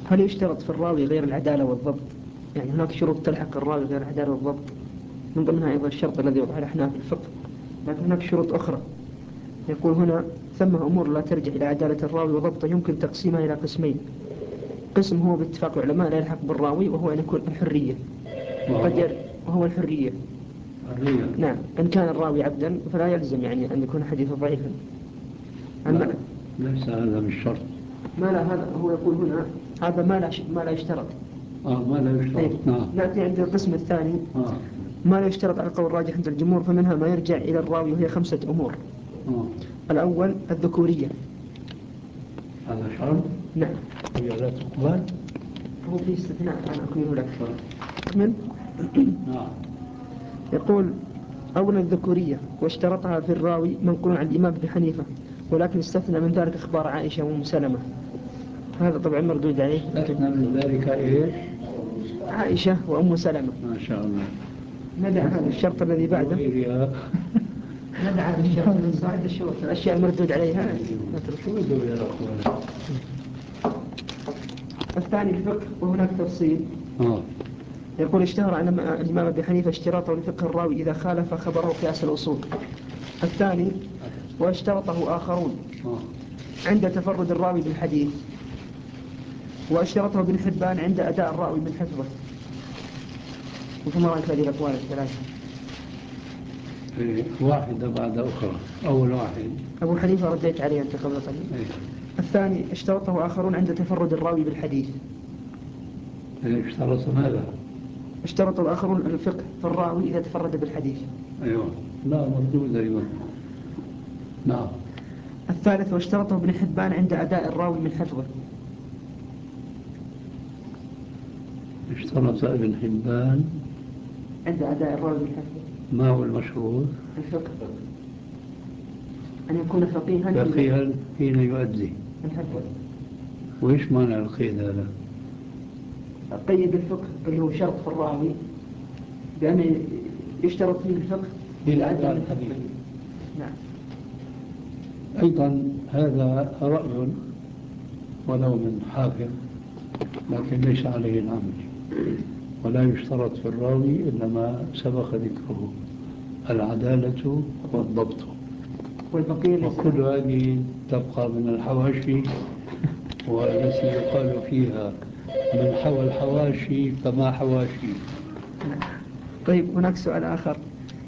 هل يشترط في الراوي غير العدالة والضبط؟ يعني هناك شروط تلحق الراوي غير العدالة والضبط، من ضمنها أيضا الشرط الذي وضعه الأحناف في الفقه، لكن هناك شروط أخرى. يقول هنا: ثم أمور لا ترجع إلى عدالة الراوي وضبطه يمكن تقسيمها إلى قسمين. قسم هو باتفاق العلماء لا يلحق بالراوي، وهو أن يكون الحرية. وهو الحرية. نعم، إن كان الراوي عبدا فلا يلزم يعني أن يكون حديثه ضعيفا. ليس هذا بالشرط. ما لا، هذا هو يقول هنا هذا ما لا يشترط. ما لا يشترط. نعم. نأتي عند القسم الثاني. ما لا يشترط على القول الراجح عند الجمهور، فمنها ما يرجع إلى الراوي، وهي 5 أمور. الأول الذكورية. هذا شرط؟ نعم. هي لا تقبل؟ هو في استثناء أنا أكمله لك. من؟ نعم. يقول: أولا الذكورية، واشترطها في الراوي منقول عن الإمام ابن حنيفة، ولكن استثنى من ذلك أخبار عائشة وأم سلمة. هذا طبعا مردود عليه. استثنى من ذلك إيش؟ عائشة وأم سلمة. ما شاء الله. ندع هذا الشرط الذي بعده. ندع هذا الشرط صاحب الشروط، الأشياء المردود عليها الثاني الفقه، وهناك تفصيل. يقول: اشتهر عن الإمام أبي حنيفة اشتراطه لفقه الراوي إذا خالف خبره قياس الأصول. الثاني: واشترطه آخرون عند تفرد الراوي بالحديث. واشترطه ابن حبان عند أداء الراوي من حفظه. وثم رأيت هذه الأقوال الثلاثة واحدة بعد أخرى. أول واحد أبو حنيفة رديت عليه أنت قبل قليل. الثاني: اشترطه آخرون عند تفرد الراوي بالحديث. اشترط ماذا؟ اشترط الآخرون الفقه في الراوي إذا تفرد بالحديث. أيوة. لا مردود أيضا. نعم. الثالث: واشترطه ابن حبان عند أداء الراوي من حفظه. اشترط ابن حبان عند أداء الراوي من حفظه. ما هو المشروط؟ الفقه، أن يكون فقيها حين يؤدي من حفظه. وإيش معنى القيد هذا؟ قيد الفقه اللي هو شرط في الراوي بأن يشترط فيه الفقه للأداء الحديث. نعم. أيضا هذا رأي ولو من حاكم، لكن ليس عليه العمل. ولا يشترط في الراوي إلا ما سبق ذكره: العدالة والضبط. وكل هذه تبقى من الحواشي، والتي يقال فيها: من حوى الحواشي فما حواشي. طيب، هناك سؤال آخر.